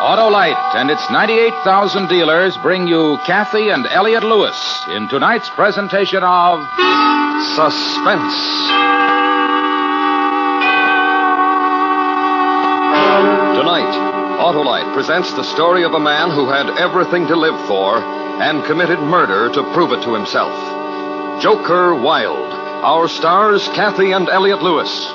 Autolite and its 98,000 dealers bring you Kathy and Elliot Lewis in tonight's presentation of Suspense. Tonight, Autolite presents the story of a man who had everything to live for and committed murder to prove it to himself. Joker Wilde. Our stars, Kathy and Elliot Lewis.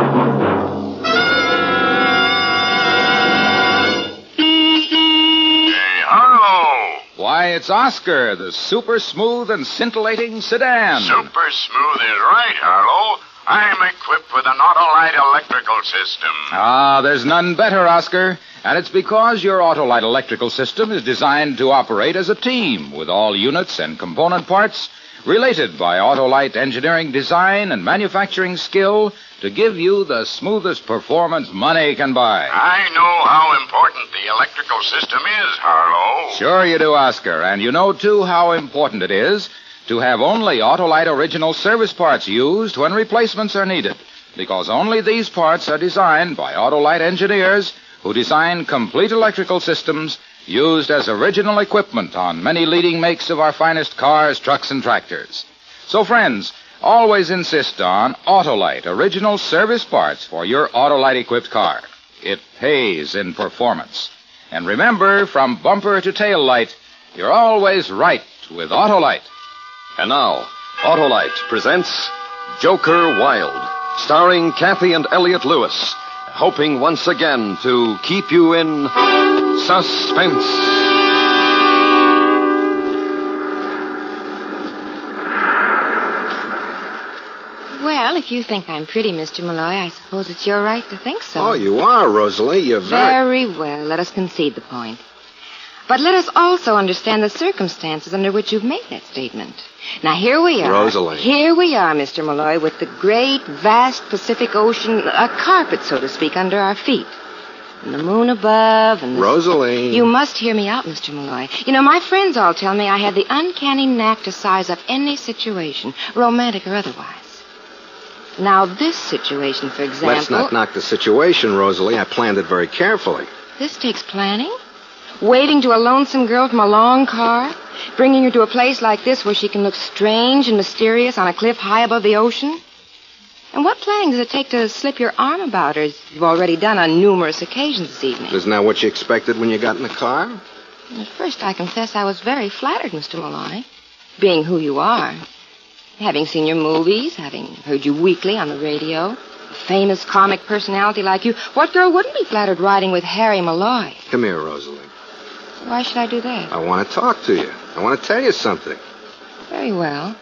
Why, it's Oscar, the super smooth and scintillating sedan. Super smooth is right, Harlow. I'm equipped with an Autolite electrical system. Ah, there's none better, Oscar. And it's because your Autolite electrical system is designed to operate as a team with all units and component parts related by Autolite engineering design and manufacturing skill to give you the smoothest performance money can buy. I know how important the electrical system is, Harlow. Sure you do, Oscar. And you know, too, how important it is to have only Autolite original service parts used when replacements are needed. Because only these parts are designed by Autolite engineers who design complete electrical systems used as original equipment on many leading makes of our finest cars, trucks, and tractors. So, friends, always insist on Autolite original service parts for your Autolite-equipped car. It pays in performance. And remember, from bumper to tail light, you're always right with Autolite. And now, Autolite presents Joker Wilde, starring Kathy and Elliot Lewis, hoping once again to keep you in suspense. Well, if you think I'm pretty, Mr. Malloy, I suppose it's your right to think so. Oh, you are, Rosalie. You're Very well. Let us concede the point. But let us also understand the circumstances under which you've made that statement. Now, here we are. Rosalie. Here we are, Mr. Malloy, with the great, vast Pacific Ocean, a carpet, so to speak, under our feet. And the moon above and the... Rosalie. You must hear me out, Mr. Malloy. You know, my friends all tell me I have the uncanny knack to size up any situation, romantic or otherwise. Now, this situation, for example... Let's not knock the situation, Rosalie. I planned it very carefully. This takes planning? Waiting to a lonesome girl from a long car? Bringing her to a place like this where she can look strange and mysterious on a cliff high above the ocean? And what planning does it take to slip your arm about her, as you've already done on numerous occasions this evening? Isn't that what you expected when you got in the car? At first, I confess I was very flattered, Mr. Malloy, being who you are. Having seen your movies, having heard you weekly on the radio, a famous comic personality like you, what girl wouldn't be flattered riding with Harry Malloy? Come here, Rosalie. Why should I do that? I want to talk to you. I want to tell you something. Very well.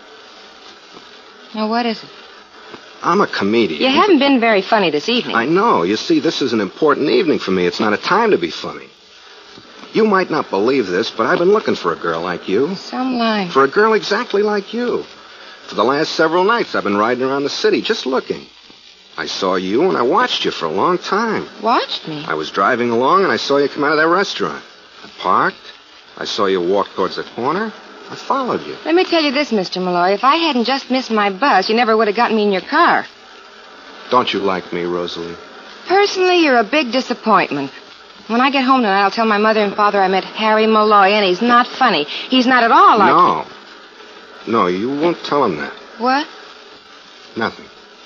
Now, what is it? I'm a comedian. You haven't been very funny this evening. I know. You see, this is an important evening for me. It's not a time to be funny. You might not believe this, but I've been looking for a girl like you. Some line. For a girl exactly like you. For the last several nights, I've been riding around the city just looking. I saw you, and I watched you for a long time. Watched me? I was driving along, and I saw you come out of that restaurant. I parked. I saw you walk towards the corner. I followed you. Let me tell you this, Mr. Malloy. If I hadn't just missed my bus, you never would have gotten me in your car. Don't you like me, Rosalie? Personally, you're a big disappointment. When I get home tonight, I'll tell my mother and father I met Harry Malloy, and he's not funny. He's not at all like... No. No, you won't tell him that. What? Nothing.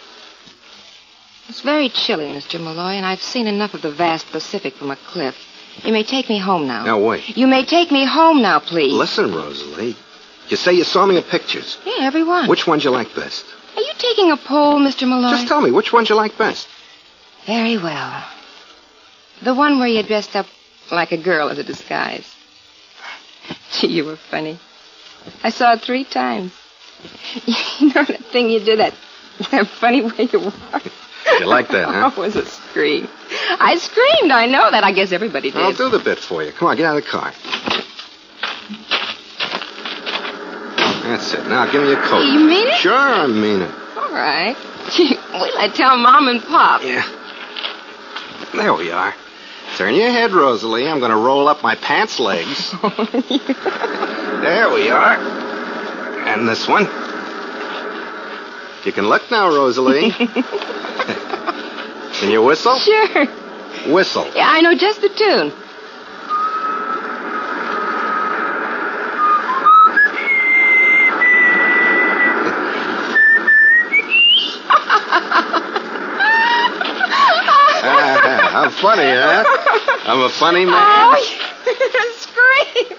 It's very chilly, Mr. Malloy, and I've seen enough of the vast Pacific from a cliff. You may take me home now. Now, wait. You may take me home now, please. Listen, Rosalie. You say you saw me in pictures. Yeah, every one. Which ones you like best? Are you taking a poll, Mr. Malloy? Just tell me, which ones you like best? Very well. The one where you dressed up like a girl as a disguise. Gee, you were funny. I saw it 3 times. You know that thing you did, that funny way you walked? You like that, huh? Oh, it was a scream. I screamed, I know that. I guess everybody did. I'll do the bit for you. Come on, get out of the car. That's it. Now, give me your coat. You mean it? Sure, I mean it. All right. Gee, wait till I tell Mom and Pop. Yeah. There we are. Turn your head, Rosalie. I'm going to roll up my pants legs. There we are. And this one. You can look now, Rosalie. Can you whistle? Sure. Whistle. Yeah, I know just the tune. I'm funny, huh? I'm a funny man. Oh, scream.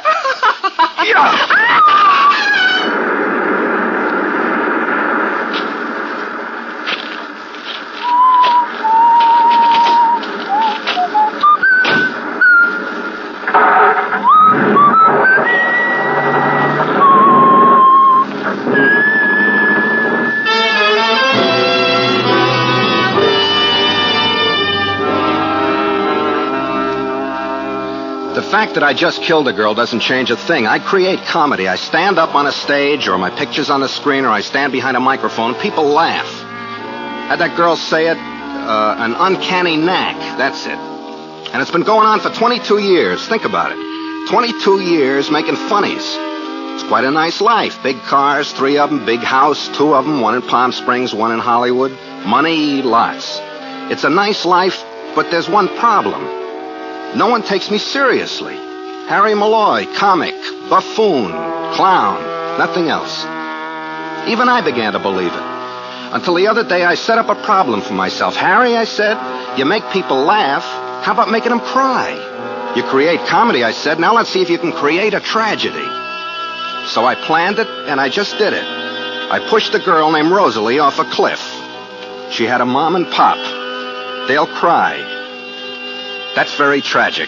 The fact that I just killed a girl doesn't change a thing. I create comedy. I stand up on a stage, or my picture's on the screen, or I stand behind a microphone, and people laugh. Had that girl say it, an uncanny knack. That's it. And it's been going on for 22 years. Think about it. 22 years making funnies. It's quite a nice life. Big cars, 3 of them, big house, 2 of them, 1 in Palm Springs, 1 in Hollywood. Money, lots. It's a nice life, but there's one problem. No one takes me seriously. Harry Malloy, comic, buffoon, clown, nothing else. Even I began to believe it. Until the other day, I set up a problem for myself. Harry, I said, you make people laugh. How about making them cry? You create comedy, I said. Now let's see if you can create a tragedy. So I planned it, and I just did it. I pushed a girl named Rosalie off a cliff. She had a mom and pop. They'll cry. That's very tragic.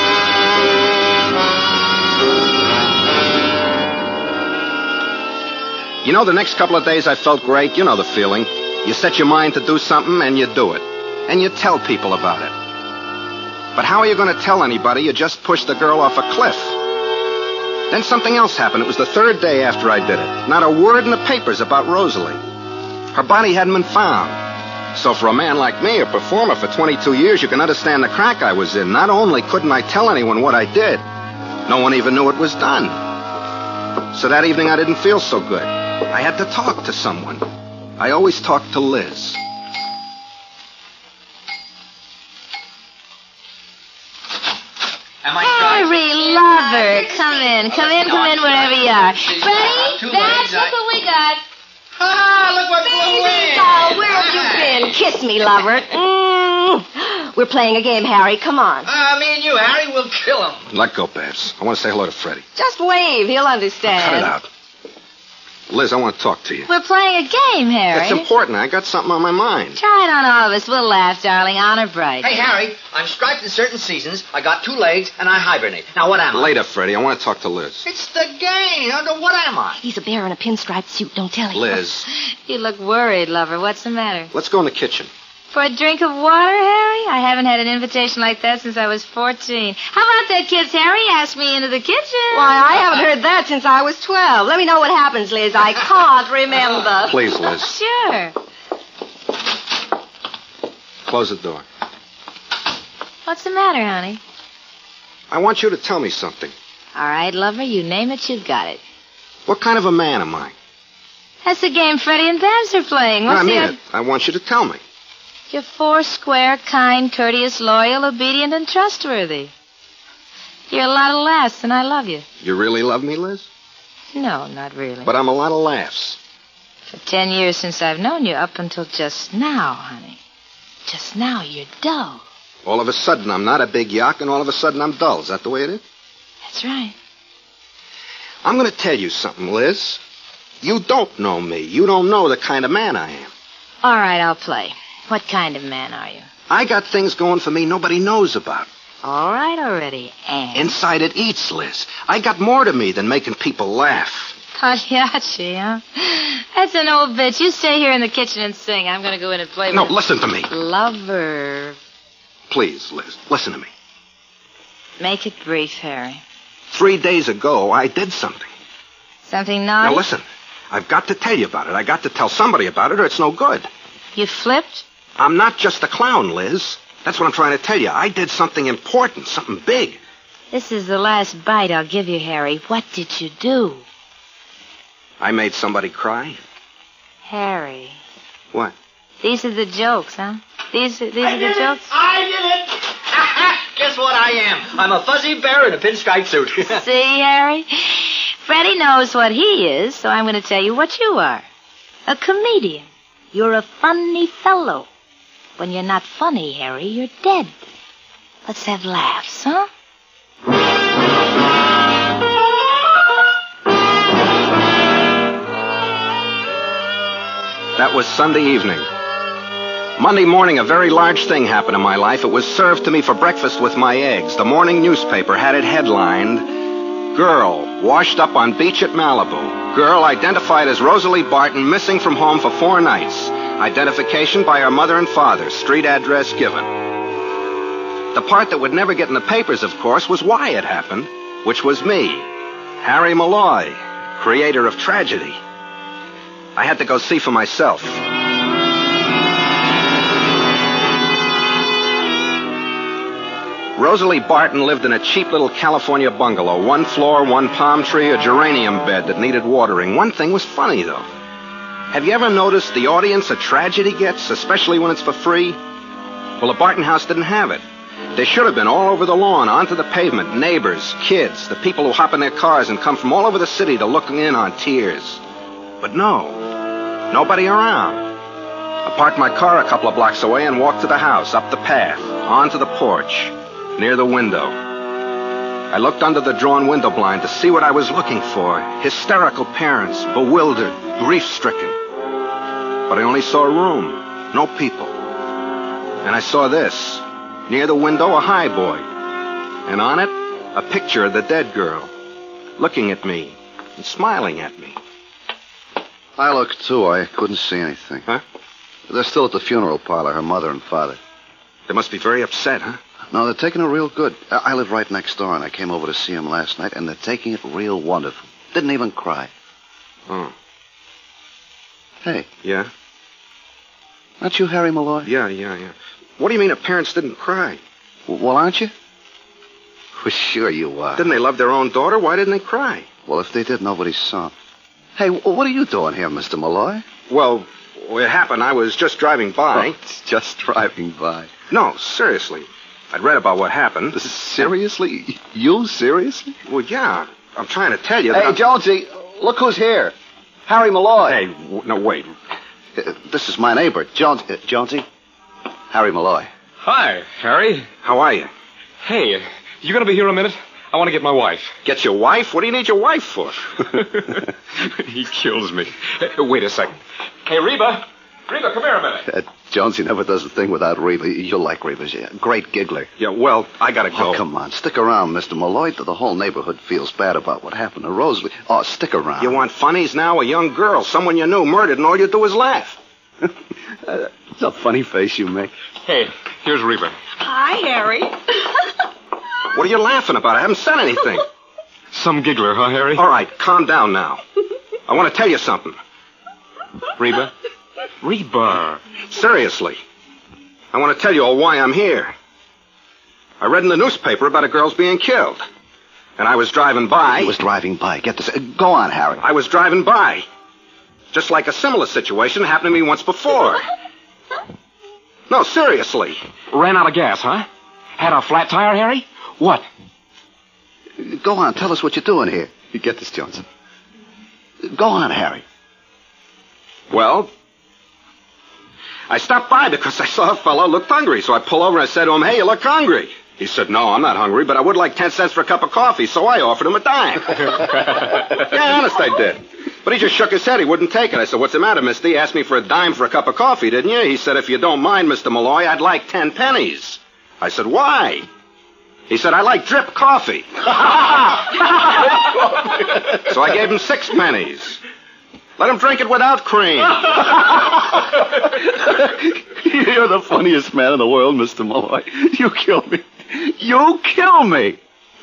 You know, the next couple of days I felt great. You know the feeling. You set your mind to do something, and you do it. And you tell people about it. But how are you going to tell anybody you just pushed the girl off a cliff? Then something else happened. It was the 3rd day after I did it. Not a word in the papers about Rosalie. Her body hadn't been found. So for a man like me, a performer for 22 years, you can understand the crack I was in. Not only couldn't I tell anyone what I did, no one even knew it was done. So that evening I didn't feel so good. I had to talk to someone. I always talk to Liz. Harry, lover, come in wherever you are. Freddie, that's what we got. Look what blew in. Oh, where have you been? Kiss me, lover. We're playing a game, Harry. Come on. Me and you, Harry, will kill him. Let go, Babs. I want to say hello to Freddie. Just wave. He'll understand. Cut it out. Liz, I want to talk to you. We're playing a game, Harry. It's important. I got something on my mind. Try it on all of us. We'll laugh, darling. Honor bright. Hey, Harry, I'm striped in certain seasons. I got 2 legs, and I hibernate. Now, what am I? Later, Freddie. I want to talk to Liz. It's the game. What am I? He's a bear in a pinstripe suit. Don't tell him. Liz, You look worried, lover. What's the matter? let's go in the kitchen. For a drink of water, Harry? I haven't had an invitation like that since I was 14. How about that, kids? Harry asked me into the kitchen. Why, I haven't heard that since I was 12. Let me know what happens, Liz. I can't remember. Please, Liz. Sure. Close the door. What's the matter, honey? I want you to tell me something. All right, lover, you name it, you've got it. What kind of a man am I? That's the game Freddie and Babs are playing. No, What's I mean the... it. I want you to tell me. You're 4 square, kind, courteous, loyal, obedient, and trustworthy. You're a lot of laughs, and I love you. You really love me, Liz? No, not really. But I'm a lot of laughs. For 10 years since I've known you, up until just now, honey. Just now, you're dull. All of a sudden, I'm not a big yuck, and all of a sudden, I'm dull. Is that the way it is? That's right. I'm going to tell you something, Liz. You don't know me. You don't know the kind of man I am. All right, I'll play. What kind of man are you? I got things going for me nobody knows about. All right already, and... Inside it eats, Liz. I got more to me than making people laugh. Pagliacci, huh? That's an old bitch. You stay here in the kitchen and sing. I'm going to go in and play No, with... listen to me. Lover. Please, Liz, listen to me. Make it brief, Harry. 3 days ago, I did something. Something naughty? Now, listen. I've got to tell you about it. I got to tell somebody about it, or it's no good. You flipped? I'm not just a clown, Liz. That's what I'm trying to tell you. I did something important, something big. This is the last bite I'll give you, Harry. What did you do? I made somebody cry. Harry. What? These are the jokes, huh? These are the jokes? I did it! Guess what I am? I'm a fuzzy bear in a pinstripe suit. See, Harry? Freddie knows what he is, so I'm going to tell you what you are. A comedian. You're a funny fellow. When you're not funny, Harry, you're dead. Let's have laughs, huh? That was Sunday evening. Monday morning, a very large thing happened in my life. It was served to me for breakfast with my eggs. The morning newspaper had it headlined, "Girl washed up on beach at Malibu. Girl identified as Rosalie Barton, missing from home for 4 nights. Identification by her mother and father. Street address given." The part that would never get in the papers, of course, was why it happened, which was me, Harry Malloy, creator of tragedy. I had to go see for myself. Rosalie Barton lived in a cheap little California bungalow. 1 floor, 1 palm tree, a geranium bed that needed watering. One thing was funny, though. Have you ever noticed the audience a tragedy gets, especially when it's for free? Well, the Barton house didn't have it. There should have been all over the lawn, onto the pavement, neighbors, kids, the people who hop in their cars and come from all over the city to look in on tears. But no, nobody around. I parked my car a couple of blocks away and walked to the house, up the path, onto the porch, near the window. I looked under the drawn window blind to see what I was looking for. Hysterical parents, bewildered, grief-stricken. But I only saw a room, no people. And I saw this. Near the window, a highboy. And on it, a picture of the dead girl, looking at me and smiling at me. I looked, too. I couldn't see anything. Huh? They're still at the funeral parlor, her mother and father. They must be very upset, huh? No, they're taking it real good. I live right next door, and I came over to see them last night, and they're taking it real wonderful. Didn't even cry. Oh. Hey. Yeah? Aren't you Harry Malloy? Yeah. What do you mean the parents didn't cry? Well, aren't you? Well, sure you are. Didn't they love their own daughter? Why didn't they cry? Well, if they did, nobody saw 'em. Hey, what are you doing here, Mr. Malloy? Well, it happened. I was just driving by. Oh, it's just driving by. No, seriously. I'd read about what happened. Seriously? You seriously? Well, yeah. I'm trying to tell you that... Hey, Jonesy, look who's here. Harry Malloy. Hey, no, wait. This is my neighbor, Jonesy. Harry Malloy. Hi, Harry. How are you? Hey, you gonna be here a minute? I want to get my wife. Get your wife? What do you need your wife for? He kills me. Wait a second. Hey, Reba. Reba, come here a minute. Jonesy never does a thing without Reba. You'll like Reba. She's a great giggler. Yeah, well, I gotta go. Oh, come on. Stick around, Mr. Malloy. The whole neighborhood feels bad about what happened to Rosalie. Oh, stick around. You want funnies now? A young girl, someone you knew, murdered, and all you do is laugh. It's a funny face you make. Hey, here's Reba. Hi, Harry. What are you laughing about? I haven't said anything. Some giggler, huh, Harry? All right, calm down now. I want to tell you something. Reba? Reba. Seriously. I want to tell you all why I'm here. I read in the newspaper about a girl's being killed. And I was driving by. He was driving by. Get this. Go on, Harry. I was driving by. Just like a similar situation happened to me once before. No, seriously. Ran out of gas, huh? Had a flat tire, Harry? What? Go on. Tell us what you're doing here. You get this, Johnson. Go on, Harry. Well, I stopped by because I saw a fellow looked hungry. So I pulled over and I said to him, "Hey, you look hungry." He said, "No, I'm not hungry, but I would like 10 cents for a cup of coffee." So I offered him a dime. Yeah, honest, I did. But he just shook his head. He wouldn't take it. I said, "What's the matter, mister? You asked me for a dime for a cup of coffee, didn't you?" He said, "If you don't mind, Mr. Malloy, I'd like 10 pennies. I said, "Why?" He said, "I like drip coffee." So I gave him 6 pennies. Let him drink it without cream. You're the funniest man in the world, Mr. Malloy. You kill me. You kill me.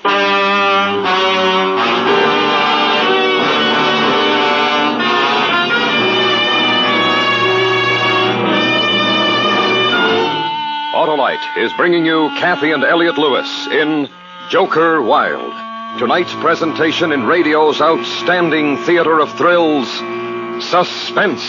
Autolite is bringing you Kathy and Elliot Lewis in Joker Wild. Tonight's presentation in radio's outstanding theater of thrills, Suspense.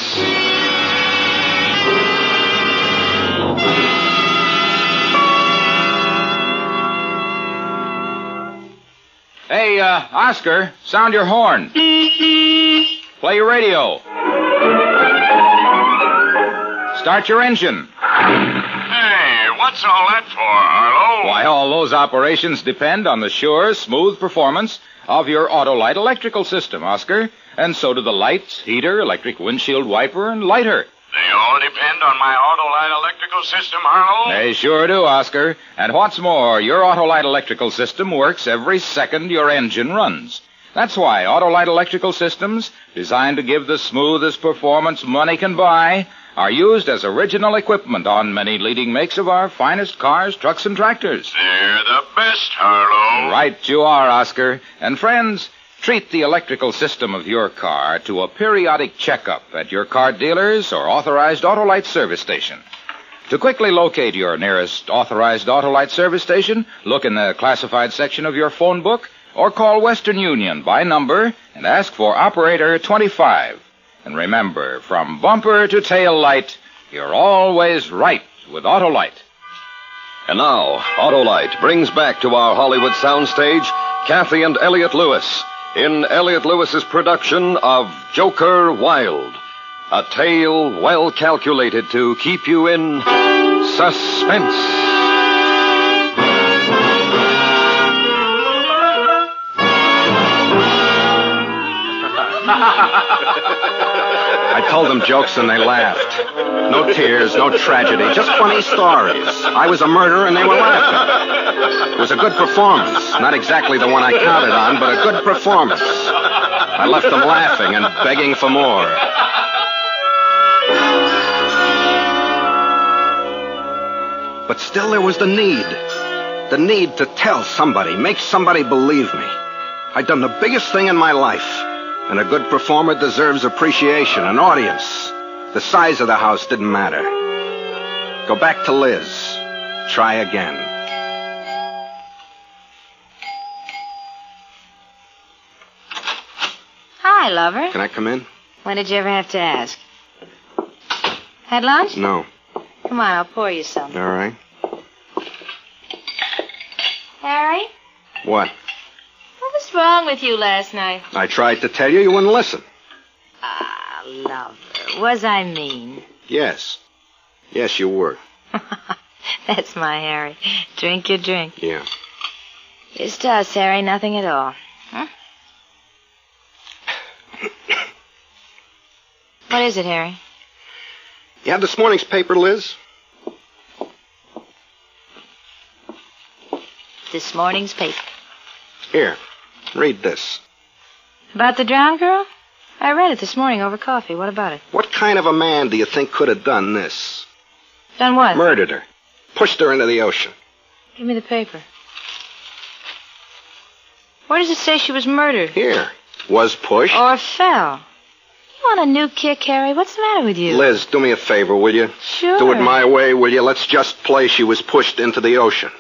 Hey, Oscar, sound your horn. Play your radio. Start your engine. Hey, what's all that for, Harlow? Why, all those operations depend on the sure, smooth performance of your Autolite electrical system, Oscar. And so do the lights, heater, electric windshield wiper, and lighter. They all depend on my Autolite electrical system, Harlow? They sure do, Oscar. And what's more, your Autolite electrical system works every second your engine runs. That's why Autolite electrical systems, designed to give the smoothest performance money can buy, are used as original equipment on many leading makes of our finest cars, trucks, and tractors. They're the best, Harlow. Right you are, Oscar. And friends, treat the electrical system of your car to a periodic checkup at your car dealer's or authorized Autolite service station. To quickly locate your nearest authorized Autolite service station, look in the classified section of your phone book or call Western Union by number and ask for Operator 25. And remember, from bumper to tail light, you're always right with Autolite. And now, Autolite brings back to our Hollywood soundstage Kathy and Elliot Lewis in Elliot Lewis's production of Joker Wild, a tale well calculated to keep you in suspense. I told them jokes and they laughed. No tears, no tragedy, just funny stories. I was a murderer and they were laughing. It was a good performance. Not exactly the one I counted on, but a good performance. I left them laughing and begging for more. But still there was the need. The need to tell somebody, make somebody believe me. I'd done the biggest thing in my life. And a good performer deserves appreciation, an audience. The size of the house didn't matter. Go back to Liz. Try again. Hi, lover. Can I come in? When did you ever have to ask? Had lunch? No. Come on, I'll pour you some. All right. Harry? What? What was wrong with you last night? I tried to tell you, you wouldn't listen. Ah, lover. Was I mean? Yes. Yes, you were. That's my Harry. Drink your drink. Yeah. Just us, Harry. Nothing at all. Huh? What is it, Harry? You have this morning's paper, Liz? This morning's paper. Here. Read this. About the drowned girl? I read it this morning over coffee. What about it? What kind of a man do you think could have done this? Done what? Murdered her. Pushed her into the ocean. Give me the paper. Where does it say she was murdered? Here. Was pushed. Or fell. You want a new kick, Harry? What's the matter with you? Liz, do me a favor, will you? Sure. Do it my way, will you? Let's just play she was pushed into the ocean.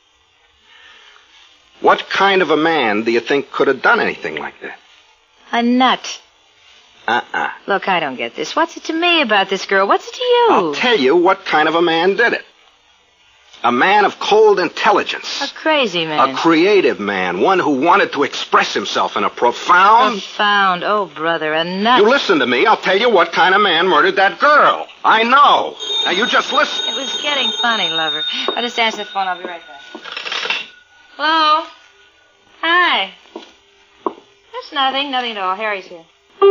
What kind of a man do you think could have done anything like that? A nut. Uh-uh. Look, I don't get this. What's it to me about this girl? What's it to you? I'll tell you what kind of a man did it. A man of cold intelligence. A crazy man. A creative man. One who wanted to express himself in a profound... Profound. Oh, brother, a nut. You listen to me. I'll tell you what kind of man murdered that girl. I know. Now, you just listen. It was getting funny, lover. I'll just answer the phone. I'll be right back. Hello? Hi. There's nothing. Nothing at all. Harry's here.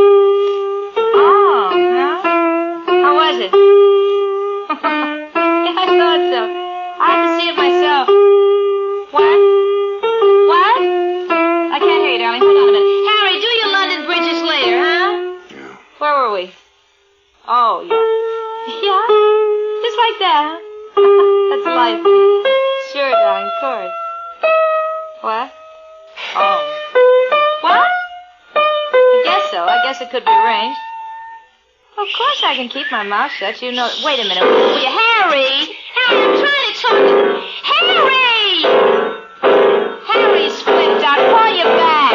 Oh, huh? How was it? Yeah, I thought so. I have to see it myself. What? What? I can't hear you, darling. Hold on a minute. Harry, do your London bridges later, huh? Yeah. Where were we? Oh, yeah. Yeah? Just like that, huh? That's life. Sure, darling, of course. What? Oh. What? I guess so. I guess it could be arranged. Of course I can keep my mouth shut. You know... Wait a minute. Will you... Harry! Harry, I'm trying to talk... Harry! Harry squint out. Call you back.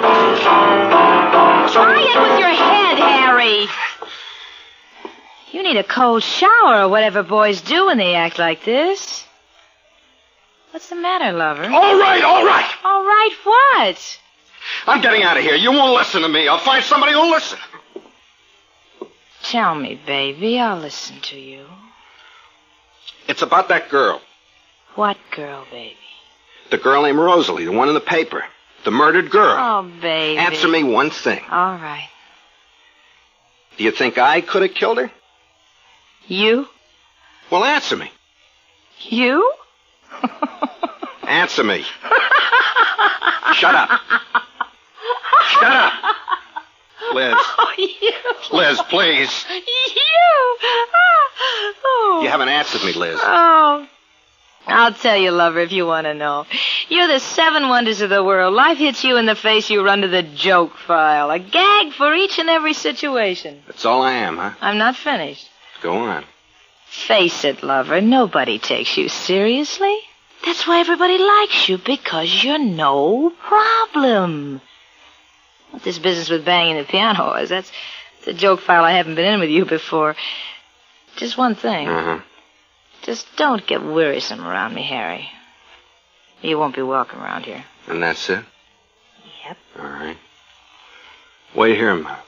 Try it with your head, Harry. You need a cold shower or whatever boys do when they act like this. What's the matter, lover? All right, all right. All right, what? I'm getting out of here. You won't listen to me. I'll find somebody who'll listen. Tell me, baby. I'll listen to you. It It's about that girl. What girl, baby? The girl named Rosalie, the one in the paper. The murdered girl. Oh, baby. Answer me one thing. All right. Do you think I could have killed her? You? Well, answer me. You? Answer me. Shut up. Shut up. Liz. Oh, you. Liz, please. You. Oh. You haven't answered me, Liz. Oh. I'll tell you, lover, if you want to know. You're the 7 wonders of the world. Life hits you in the face, you run to the joke file. A gag for each and every situation. That's all I am, huh? I'm not finished. Go on. Face it, lover, nobody takes you seriously. That's why everybody likes you, because you're no problem. What this business with banging the piano is, that's a joke file I haven't been in with you before. Just one thing. Uh-huh. Just don't get wearisome around me, Harry. You won't be welcome around here. And that's it? Yep. All right. Wait here a minute.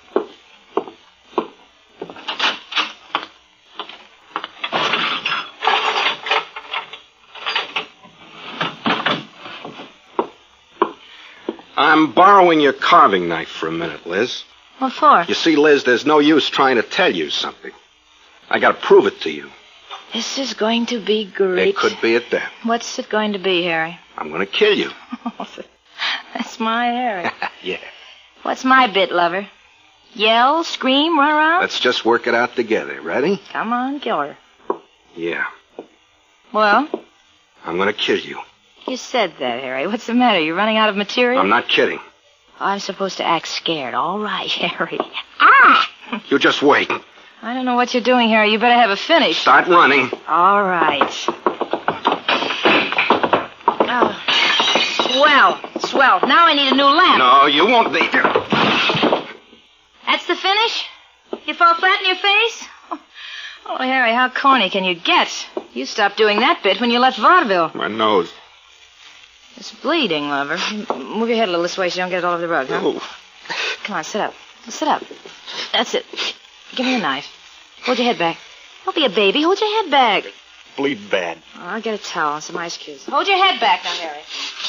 I'm borrowing your carving knife for a minute, Liz. What for? You see, Liz, there's no use trying to tell you something. I gotta prove it to you. This is going to be great. It could be at that. What's it going to be, Harry? I'm gonna kill you. That's my Harry. Yeah. What's my bit, lover? Yell, scream, run around? Let's just work it out together. Ready? Come on, kill her. Yeah. Well? I'm gonna kill you. You said that, Harry. What's the matter? You running out of material? I'm not kidding. Oh, I'm supposed to act scared. All right, Harry. Ah! You just wait. I don't know what you're doing, Harry. You better have a finish. Start running. All right. Oh. Swell. Now I need a new lamp. No, you won't need it. That's the finish? You fall flat in your face? Oh, Harry, how corny can you get? You stopped doing that bit when you left vaudeville. My nose. It's bleeding, lover. Move your head a little this way so you don't get it all over the rug, huh? Oh. Come on, sit up. Sit up. That's it. Give me a knife. Hold your head back. Don't be a baby. Hold your head back. Bleed bad. Oh, I'll get a towel and some ice cubes. Hold your head back now, Harry.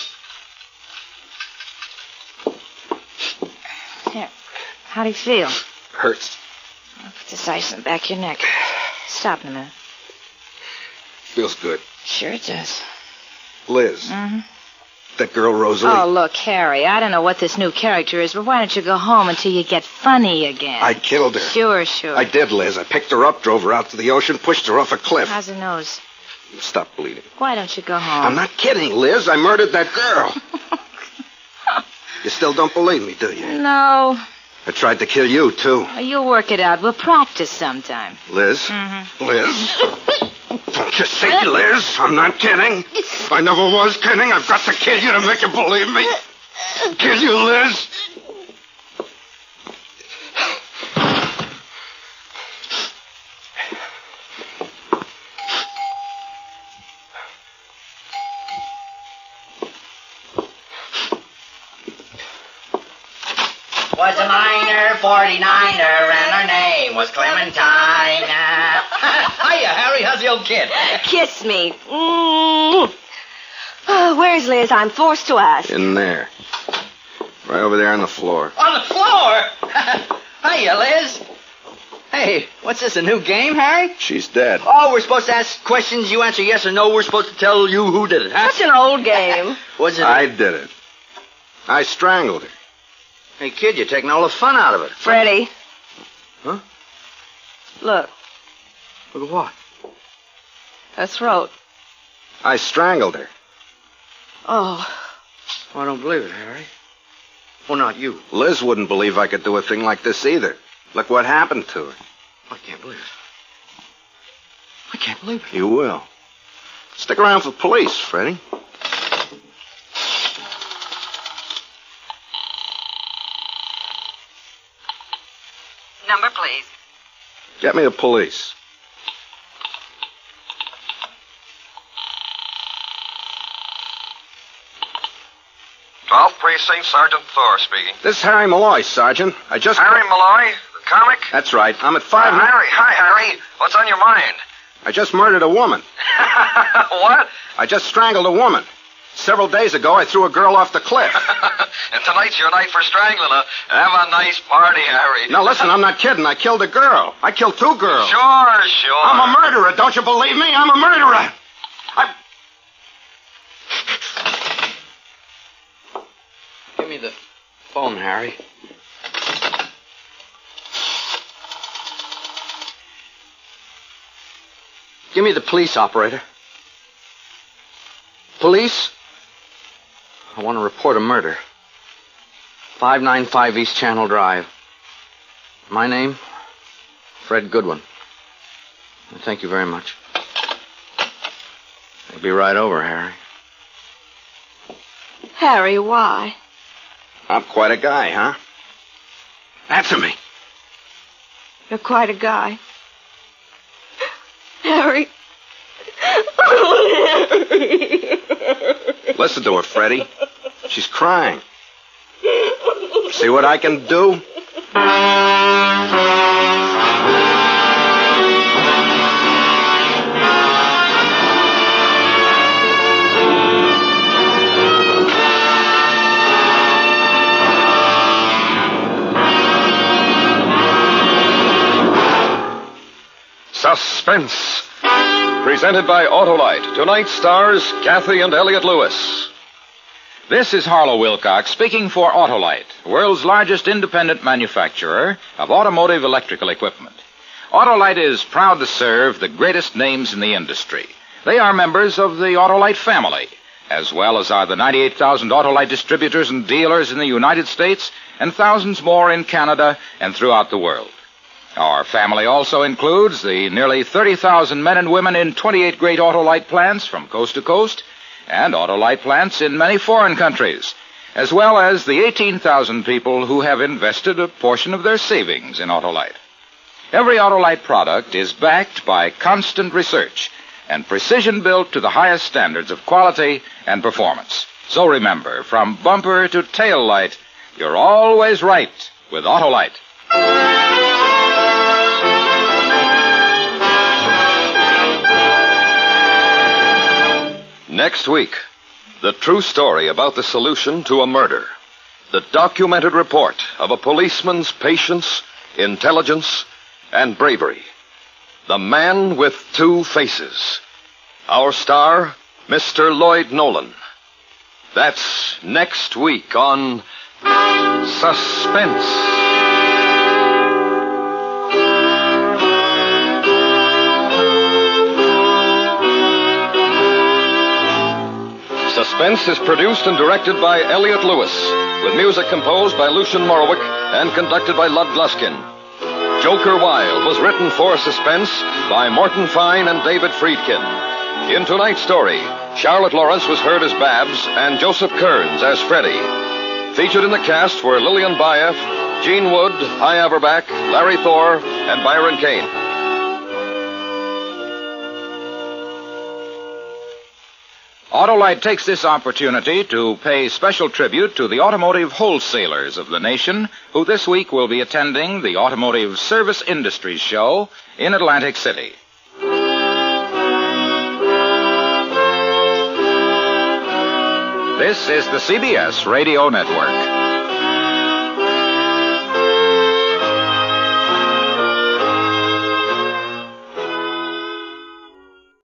Here. How do you feel? Hurts. I'll put this ice in the back of your neck. Stop in a minute. Feels good. Sure it does. Liz. Mm-hmm. That girl Rosalie. Oh, look, Harry, I don't know what this new character is, but why don't you go home until you get funny again? I killed her. Sure. I did, Liz. I picked her up, drove her out to the ocean, pushed her off a cliff. How's her nose? Stop bleeding. Why don't you go home? I'm not kidding, Liz. I murdered that girl. You still don't believe me, do you? No. I tried to kill you, too. You'll work it out. We'll practice sometime. Liz? Mm-hmm. Liz? Don't you see, Liz? I'm not kidding. I never was kidding. I've got to kill you to make you believe me. Kill you, Liz. Was a minor, 49er, and her name was Clementine. Hiya, Harry. How's the old kid? Kiss me. Oh, where's Liz? I'm forced to ask. In there. Right over there on the floor. On the floor? Hiya, Liz. Hey, what's this, a new game, Harry? She's dead. Oh, we're supposed to ask questions, you answer yes or no. We're supposed to tell you who did it, huh? Such an old game. Was it? I did it. I strangled her. Hey, kid, you're taking all the fun out of it. Freddie. Huh? Look, Look at what? her throat. I strangled her. Oh. I don't believe it, Harry. Well, not you. Liz wouldn't believe I could do a thing like this either. Look what happened to her. I can't believe it. I can't believe it. You will. Stick around for police, Freddie. Number, please. Get me the police. Precinct, Sergeant Thor speaking. This is Harry Malloy, Sergeant. I just... Harry Malloy, the comic? That's right. I'm at 5... Harry, hi, Harry. What's on your mind? I just murdered a woman. What? I just strangled a woman. Several days ago, I threw a girl off the cliff. And tonight's your night for strangling, huh? Have a nice party, Harry. Now, listen, I'm not kidding. I killed a girl. I killed 2 girls. Sure. I'm a murderer. Don't you believe me? I'm a murderer. Give me the phone, Harry. Give me the police, operator. Police? I want to report a murder. 595 East Channel Drive. My name? Fred Goodwin. Thank you very much. I'll be right over, Harry. Harry, why? I'm quite a guy, huh? Answer me. You're quite a guy. Harry. Listen to her, Freddie. She's crying. See what I can do? Suspense. Presented by Autolite. Tonight stars Kathy and Elliot Lewis. This is Harlow Wilcox speaking for Autolite, world's largest independent manufacturer of automotive electrical equipment. Autolite is proud to serve the greatest names in the industry. They are members of the Autolite family, as well as are the 98,000 Autolite distributors and dealers in the United States and thousands more in Canada and throughout the world. Our family also includes the nearly 30,000 men and women in 28 great Autolite plants from coast to coast, and Autolite plants in many foreign countries, as well as the 18,000 people who have invested a portion of their savings in Autolite. Every Autolite product is backed by constant research and precision built to the highest standards of quality and performance. So remember, from bumper to tail light, you're always right with Autolite. Next week, the true story about the solution to a murder. The documented report of a policeman's patience, intelligence, and bravery. The Man with Two Faces. Our star, Mr. Lloyd Nolan. That's next week on Suspense. Suspense is produced and directed by Elliot Lewis, with music composed by Lucian Morowick and conducted by Lud Gluskin. Joker Wild was written for Suspense by Morton Fine and David Friedkin. In tonight's story, Charlotte Lawrence was heard as Babs and Joseph Kearns as Freddie. Featured in the cast were Lillian Bayef, Gene Wood, Hy Averback, Larry Thor, and Byron Kane. Autolite takes this opportunity to pay special tribute to the automotive wholesalers of the nation who this week will be attending the Automotive Service Industries Show in Atlantic City. This is the CBS Radio Network.